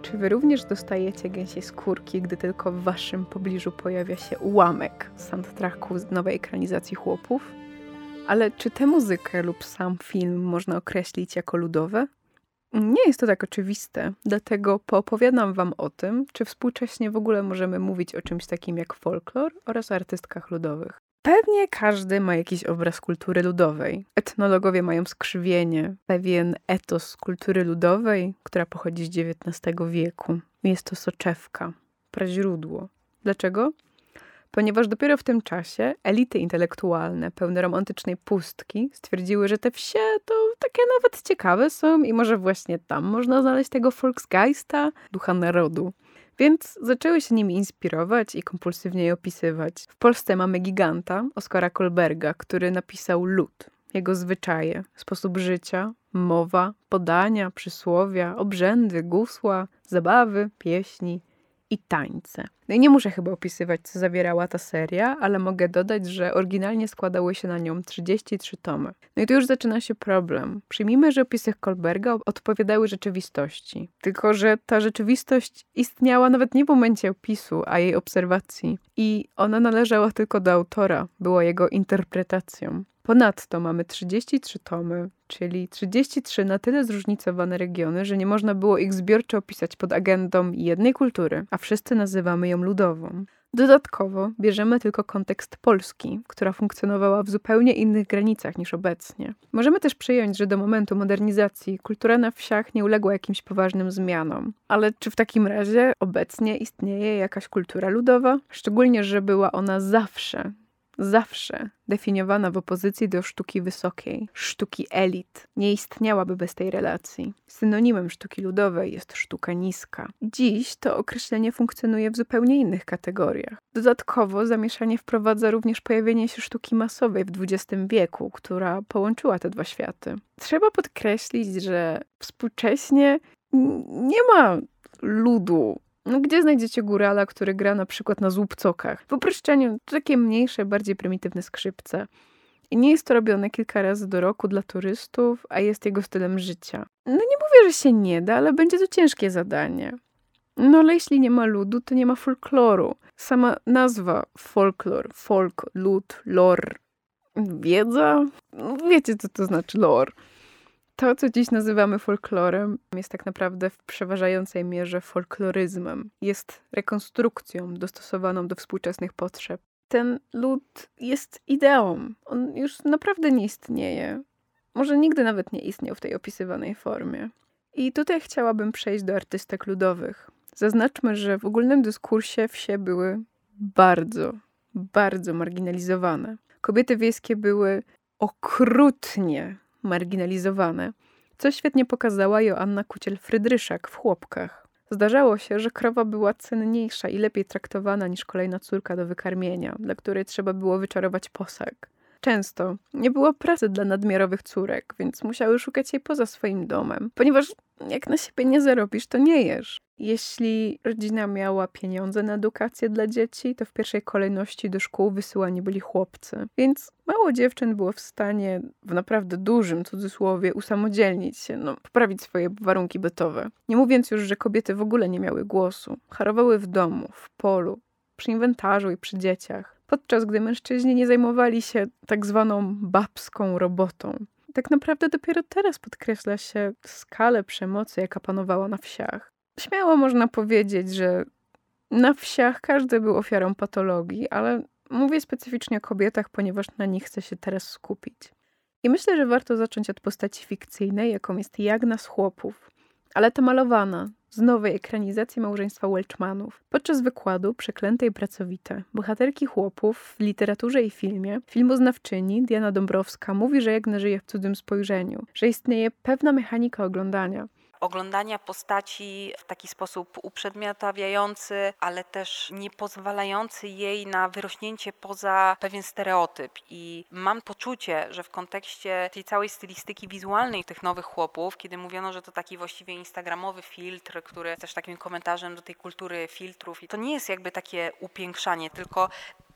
Czy wy również dostajecie gęsiej skórki, gdy tylko w waszym pobliżu pojawia się ułamek soundtracku z nowej ekranizacji Chłopów? Ale czy tę muzykę lub sam film można określić jako ludowe? Nie jest to tak oczywiste, dlatego poopowiadam wam o tym, czy współcześnie w ogóle możemy mówić o czymś takim jak folklor oraz artystkach ludowych. Pewnie każdy ma jakiś obraz kultury ludowej. Etnologowie mają skrzywienie, pewien etos kultury ludowej, która pochodzi z XIX wieku. Jest to soczewka, praźródło. Dlaczego? Ponieważ dopiero w tym czasie elity intelektualne, pełne romantycznej pustki, stwierdziły, że te wsie to takie nawet ciekawe są i może właśnie tam można znaleźć tego Volksgeista, ducha narodu. Więc zaczęły się nimi inspirować i kompulsywnie je opisywać. W Polsce mamy giganta, Oskara Kolberga, który napisał lud, jego zwyczaje, sposób życia, mowa, podania, przysłowia, obrzędy, gusła, zabawy, pieśni i tańce. No i nie muszę chyba opisywać, co zawierała ta seria, ale mogę dodać, że oryginalnie składały się na nią 33 tomy. No i tu już zaczyna się problem. Przyjmijmy, że opisy Kolberga odpowiadały rzeczywistości. Tylko że ta rzeczywistość istniała nawet nie w momencie opisu, a jej obserwacji. I ona należała tylko do autora, była jego interpretacją. Ponadto mamy 33 tomy, czyli 33 na tyle zróżnicowane regiony, że nie można było ich zbiorczo opisać pod agendą jednej kultury, a wszyscy nazywamy ją ludową. Dodatkowo bierzemy tylko kontekst Polski, która funkcjonowała w zupełnie innych granicach niż obecnie. Możemy też przyjąć, że do momentu modernizacji kultura na wsiach nie uległa jakimś poważnym zmianom. Ale czy w takim razie obecnie istnieje jakaś kultura ludowa? Szczególnie, że była ona zawsze definiowana w opozycji do sztuki wysokiej, sztuki elit. Nie istniałaby bez tej relacji. Synonimem sztuki ludowej jest sztuka niska. Dziś to określenie funkcjonuje w zupełnie innych kategoriach. Dodatkowo zamieszanie wprowadza również pojawienie się sztuki masowej w XX wieku, która połączyła te dwa światy. Trzeba podkreślić, że współcześnie nie ma ludu. No, gdzie znajdziecie górala, który gra na przykład na złupcokach? W uproszczeniu to takie mniejsze, bardziej prymitywne skrzypce. I nie jest to robione kilka razy do roku dla turystów, a jest jego stylem życia. No nie mówię, że się nie da, ale będzie to ciężkie zadanie. No ale jeśli nie ma ludu, to nie ma folkloru. Sama nazwa folklor, folk, lud, lore, wiedza? Wiecie, co to znaczy lore. To, co dziś nazywamy folklorem, jest tak naprawdę w przeważającej mierze folkloryzmem. Jest rekonstrukcją dostosowaną do współczesnych potrzeb. Ten lud jest ideą. On już naprawdę nie istnieje. Może nigdy nawet nie istniał w tej opisywanej formie. I tutaj chciałabym przejść do artystek ludowych. Zaznaczmy, że w ogólnym dyskursie wsie były bardzo marginalizowane. Kobiety wiejskie były okrutnie marginalizowane, co świetnie pokazała Joanna Kuciel-Frydryszak w Chłopkach. Zdarzało się, że krowa była cenniejsza i lepiej traktowana niż kolejna córka do wykarmienia, dla której trzeba było wyczarować posag. Często nie było pracy dla nadmiarowych córek, więc musiały szukać jej poza swoim domem, ponieważ jak na siebie nie zarobisz, to nie jesz. Jeśli rodzina miała pieniądze na edukację dla dzieci, to w pierwszej kolejności do szkół wysyłani byli chłopcy. Więc mało dziewczyn było w stanie, w naprawdę dużym cudzysłowie, usamodzielnić się, poprawić swoje warunki bytowe. Nie mówiąc już, że kobiety w ogóle nie miały głosu. Harowały w domu, w polu, przy inwentarzu i przy dzieciach. Podczas gdy mężczyźni nie zajmowali się tak zwaną babską robotą. Tak naprawdę dopiero teraz podkreśla się skalę przemocy, jaka panowała na wsiach. Śmiało można powiedzieć, że na wsiach każdy był ofiarą patologii, ale mówię specyficznie o kobietach, ponieważ na nich chcę się teraz skupić. I myślę, że warto zacząć od postaci fikcyjnej, jaką jest Jagna z Chłopów, ale ta malowana z nowej ekranizacji małżeństwa Welchmanów. Podczas wykładu Przeklęte i pracowite bohaterki Chłopów w literaturze i filmie, filmoznawczyni Diana Dąbrowska mówi, że Jagna żyje w cudzym spojrzeniu, że istnieje pewna mechanika oglądania postaci w taki sposób uprzedmiotawiający, ale też nie pozwalający jej na wyrośnięcie poza pewien stereotyp. I mam poczucie, że w kontekście tej całej stylistyki wizualnej tych nowych Chłopów, kiedy mówiono, że to taki właściwie instagramowy filtr, który jest też takim komentarzem do tej kultury filtrów, i to nie jest jakby takie upiększanie, tylko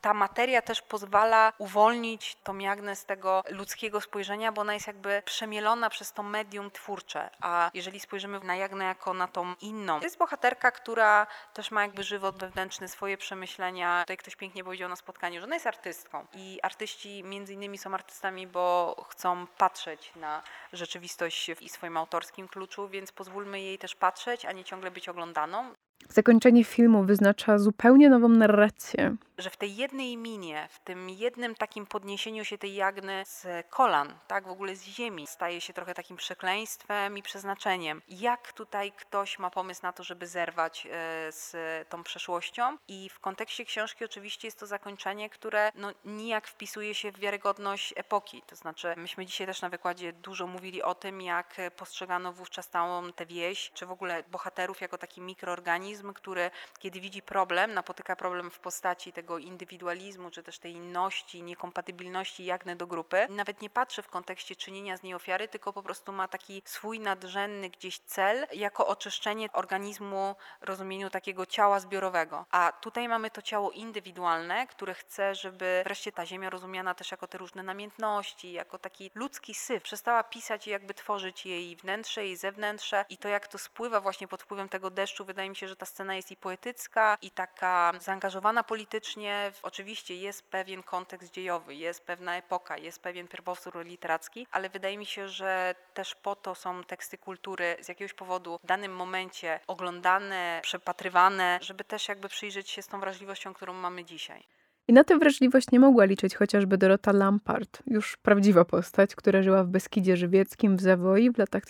ta materia też pozwala uwolnić tą Jagnę z tego ludzkiego spojrzenia, bo ona jest jakby przemielona przez to medium twórcze. A jeżeli spojrzymy na Jagnę jako na tą inną, to jest bohaterka, która też ma jakby żywot wewnętrzny, swoje przemyślenia. Tutaj ktoś pięknie powiedział na spotkaniu, że ona jest artystką. I artyści między innymi są artystami, bo chcą patrzeć na rzeczywistość w swoim autorskim kluczu, więc pozwólmy jej też patrzeć, a nie ciągle być oglądaną. Zakończenie filmu wyznacza zupełnie nową narrację. Że w tej jednej minie, w tym jednym takim podniesieniu się tej Jagny z kolan, tak, w ogóle z ziemi, staje się trochę takim przekleństwem i przeznaczeniem. Jak tutaj ktoś ma pomysł na to, żeby zerwać z tą przeszłością? I w kontekście książki oczywiście jest to zakończenie, które nijak wpisuje się w wiarygodność epoki. To znaczy, myśmy dzisiaj też na wykładzie dużo mówili o tym, jak postrzegano wówczas całą tę wieś, czy w ogóle bohaterów jako taki mikroorganizm, który kiedy widzi problem, napotyka problem w postaci tego indywidualizmu, czy też tej inności, niekompatybilności Jagny do grupy. Nawet nie patrzy w kontekście czynienia z niej ofiary, tylko po prostu ma taki swój nadrzędny gdzieś cel, jako oczyszczenie organizmu w rozumieniu takiego ciała zbiorowego. A tutaj mamy to ciało indywidualne, które chce, żeby wreszcie ta ziemia rozumiana też jako te różne namiętności, jako taki ludzki syf, przestała pisać i jakby tworzyć jej wnętrze, jej zewnętrze i to jak to spływa właśnie pod wpływem tego deszczu, wydaje mi się, że ta scena jest i poetycka, i taka zaangażowana politycznie. Oczywiście jest pewien kontekst dziejowy, jest pewna epoka, jest pewien pierwowzór literacki, ale wydaje mi się, że też po to są teksty kultury z jakiegoś powodu w danym momencie oglądane, przepatrywane, żeby też jakby przyjrzeć się z tą wrażliwością, którą mamy dzisiaj. I na tę wrażliwość nie mogła liczyć chociażby Dorota Lampart, już prawdziwa postać, która żyła w Beskidzie Żywieckim w Zawoi w latach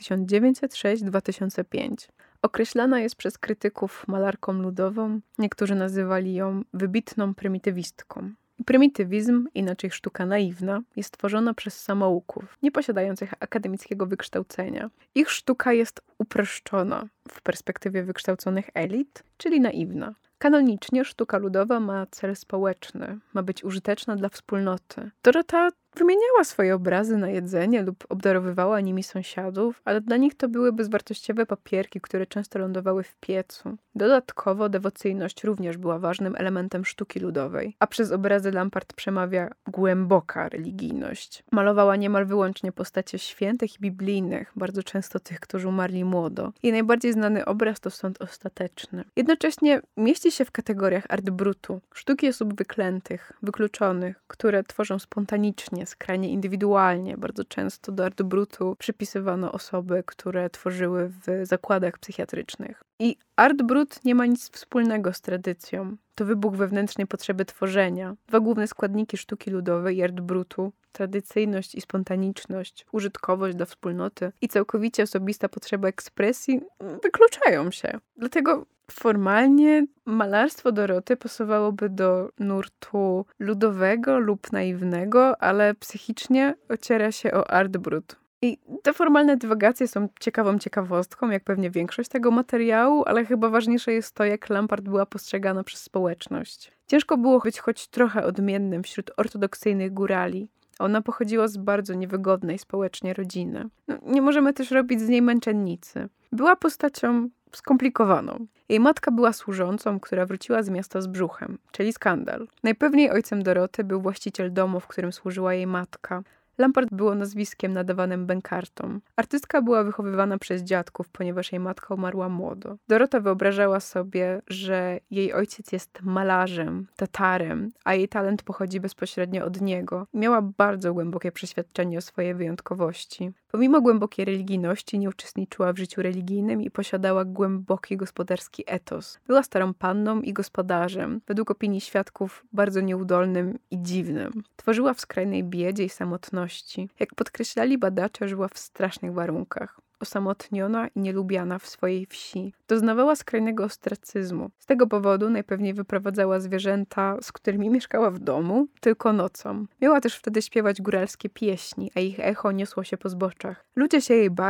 1906-2005. Określana jest przez krytyków malarką ludową, niektórzy nazywali ją wybitną prymitywistką. Prymitywizm, inaczej sztuka naiwna, jest tworzona przez samouków, nie posiadających akademickiego wykształcenia. Ich sztuka jest uproszczona w perspektywie wykształconych elit, czyli naiwna. Kanonicznie sztuka ludowa ma cel społeczny, ma być użyteczna dla wspólnoty. Dorota wymieniała swoje obrazy na jedzenie lub obdarowywała nimi sąsiadów, ale dla nich to były bezwartościowe papierki, które często lądowały w piecu. Dodatkowo dewocyjność również była ważnym elementem sztuki ludowej, a przez obrazy Lampart przemawia głęboka religijność. Malowała niemal wyłącznie postacie świętych i biblijnych, bardzo często tych, którzy umarli młodo. Jej najbardziej znany obraz to Sąd Ostateczny. Jednocześnie mieści się w kategoriach art brutu, sztuki osób wyklętych, wykluczonych, które tworzą spontanicznie, skrajnie indywidualnie. Bardzo często do art brutu przypisywano osoby, które tworzyły w zakładach psychiatrycznych. I art brut nie ma nic wspólnego z tradycją. To wybuch wewnętrznej potrzeby tworzenia. Dwa główne składniki sztuki ludowej i art brutu, tradycyjność i spontaniczność, użytkowość dla wspólnoty i całkowicie osobista potrzeba ekspresji wykluczają się. Dlatego formalnie malarstwo Doroty pasowałoby do nurtu ludowego lub naiwnego, ale psychicznie ociera się o art brut. I te formalne dywagacje są ciekawą ciekawostką, jak pewnie większość tego materiału, ale chyba ważniejsze jest to, jak Lampart była postrzegana przez społeczność. Ciężko było być choć trochę odmiennym wśród ortodoksyjnych górali. Ona pochodziła z bardzo niewygodnej społecznie rodziny. Nie możemy też robić z niej męczennicy. Była postacią skomplikowaną. Jej matka była służącą, która wróciła z miasta z brzuchem, czyli skandal. Najpewniej ojcem Doroty był właściciel domu, w którym służyła jej matka. Lampart było nazwiskiem nadawanym bękartom. Artystka była wychowywana przez dziadków, ponieważ jej matka umarła młodo. Dorota wyobrażała sobie, że jej ojciec jest malarzem, tatarem, a jej talent pochodzi bezpośrednio od niego. Miała bardzo głębokie przeświadczenie o swojej wyjątkowości. Pomimo głębokiej religijności nie uczestniczyła w życiu religijnym i posiadała głęboki gospodarski etos. Była starą panną i gospodarzem, według opinii świadków bardzo nieudolnym i dziwnym. Tworzyła w skrajnej biedzie i samotności. Jak podkreślali badacze, żyła w strasznych warunkach. Osamotniona i nielubiana w swojej wsi. Doznawała skrajnego ostracyzmu. Z tego powodu najpewniej wyprowadzała zwierzęta, z którymi mieszkała w domu, tylko nocą. Miała też wtedy śpiewać góralskie pieśni, a ich echo niosło się po zboczach. Ludzie się jej bali.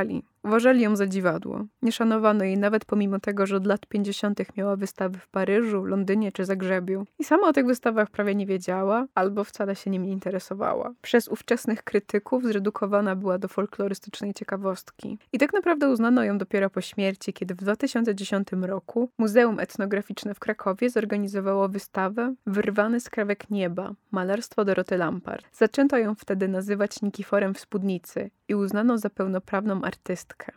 Uważali ją za dziwadło. Nie szanowano jej nawet pomimo tego, że od lat 50. miała wystawy w Paryżu, Londynie czy Zagrzebiu. I sama o tych wystawach prawie nie wiedziała, albo wcale się nimi nie interesowała. Przez ówczesnych krytyków zredukowana była do folklorystycznej ciekawostki. I tak naprawdę uznano ją dopiero po śmierci, kiedy w 2010 roku Muzeum Etnograficzne w Krakowie zorganizowało wystawę Wyrwany z krawek nieba, malarstwo Doroty Lampart. Zaczęto ją wtedy nazywać Nikiforem w spódnicy i uznano za pełnoprawną artystkę.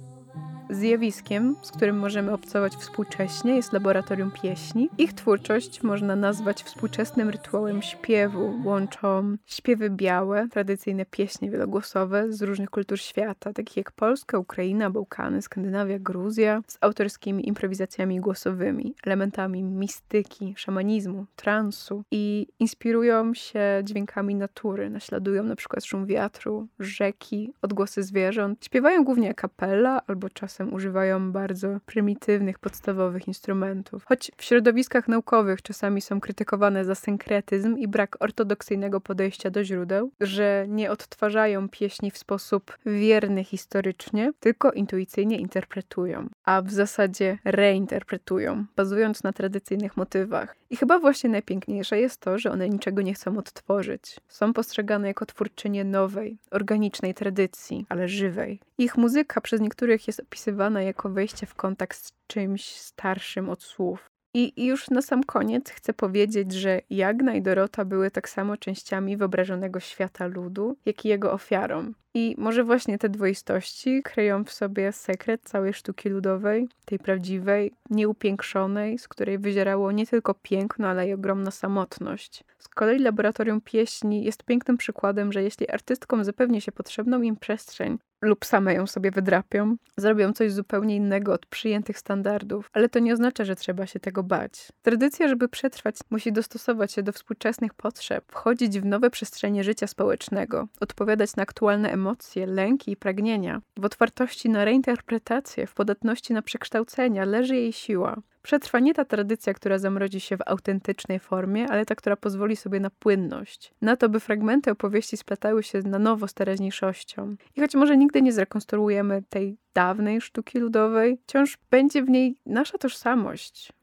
Zjawiskiem, z którym możemy obcować współcześnie, jest laboratorium pieśni. Ich twórczość można nazwać współczesnym rytuałem śpiewu. Łączą śpiewy białe, tradycyjne pieśnie wielogłosowe z różnych kultur świata, takich jak Polska, Ukraina, Bałkany, Skandynawia, Gruzja, z autorskimi improwizacjami głosowymi, elementami mistyki, szamanizmu, transu i inspirują się dźwiękami natury, naśladują na przykład szum wiatru, rzeki, odgłosy zwierząt. Śpiewają głównie a cappella albo czasem używają bardzo prymitywnych, podstawowych instrumentów. Choć w środowiskach naukowych czasami są krytykowane za synkretyzm i brak ortodoksyjnego podejścia do źródeł, że nie odtwarzają pieśni w sposób wierny historycznie, tylko intuicyjnie interpretują, a w zasadzie reinterpretują, bazując na tradycyjnych motywach. I chyba właśnie najpiękniejsze jest to, że one niczego nie chcą odtworzyć. Są postrzegane jako twórczynie nowej, organicznej tradycji, ale żywej. Ich muzyka przez niektórych jest opisywana jako wejście w kontakt z czymś starszym od słów. I już na sam koniec chcę powiedzieć, że Jagna i Dorota były tak samo częściami wyobrażonego świata ludu, jak i jego ofiarą. I może właśnie te dwoistości kryją w sobie sekret całej sztuki ludowej, tej prawdziwej, nieupiększonej, z której wyzierało nie tylko piękno, ale i ogromna samotność. Z kolei laboratorium pieśni jest pięknym przykładem, że jeśli artystkom zapewni się potrzebną im przestrzeń, lub same ją sobie wydrapią, zrobią coś zupełnie innego od przyjętych standardów, ale to nie oznacza, że trzeba się tego bać. Tradycja, żeby przetrwać, musi dostosować się do współczesnych potrzeb, wchodzić w nowe przestrzenie życia społecznego, odpowiadać na aktualne emocje, lęki i pragnienia. W otwartości na reinterpretację, w podatności na przekształcenia leży jej siła. Przetrwa nie ta tradycja, która zamrodzi się w autentycznej formie, ale ta, która pozwoli sobie na płynność. Na to, by fragmenty opowieści splatały się na nowo z teraźniejszością. I choć może nigdy nie zrekonstruujemy tej dawnej sztuki ludowej, wciąż będzie w niej nasza tożsamość.